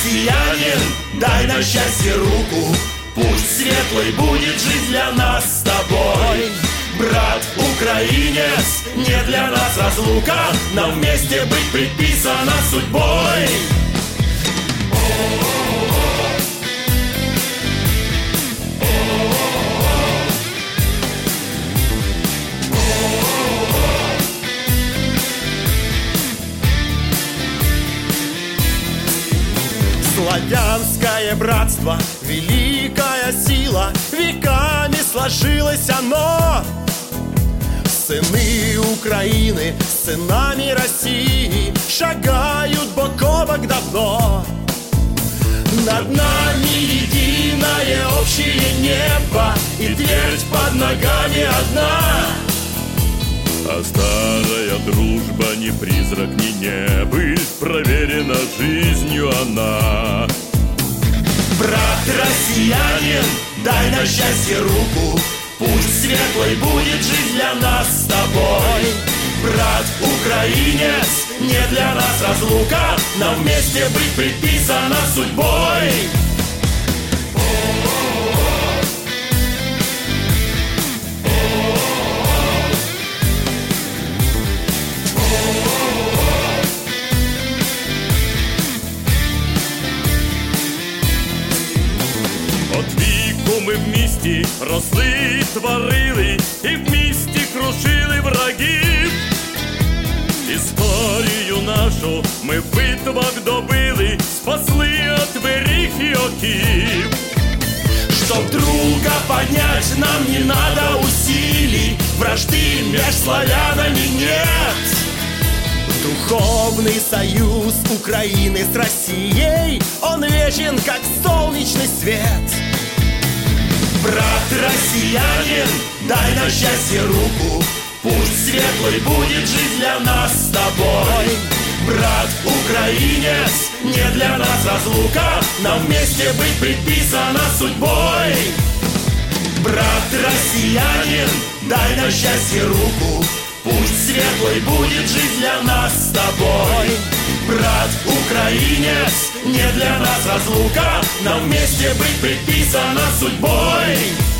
россиянин, дай на счастье руку. Пусть светлой будет жизнь для нас с тобой. Брат украинец, не для нас разлука, нам вместе быть предписано судьбой. Славянское братство, великая сила, веками сложилось оно. Сыны Украины с сынами России шагают бок о бок давно. Над нами единое общее небо, и твердь под ногами одна. А старая дружба не призрак, не небыль, проверена жизнью она. Брат россиянин, дай на счастье руку. Пусть светлой будет жизнь для нас с тобой. Брат украинец, не для нас разлука, нам вместе быть предписано судьбой. Ми вмісті росли, творили і вмісті крушили врагів. Історію нашу ми в битвах добили, спасли от веріх і оків. Чтоб друга поднять, нам не надо усилий, вражды меж славянами нет. Духовный союз Украины с Россией, он вечен, как солнечный свет. Брат россиянин, дай на счастье руку. Пусть светлой будет жизнь для нас с тобой. Брат украинец, не для нас разлука, нам вместе быть предписано судьбой. Брат россиянин, дай на счастье руку. Пусть светлой будет жизнь для нас с тобой. Брат украинец, не для нас разлука, нам вместе быть предписано судьбой.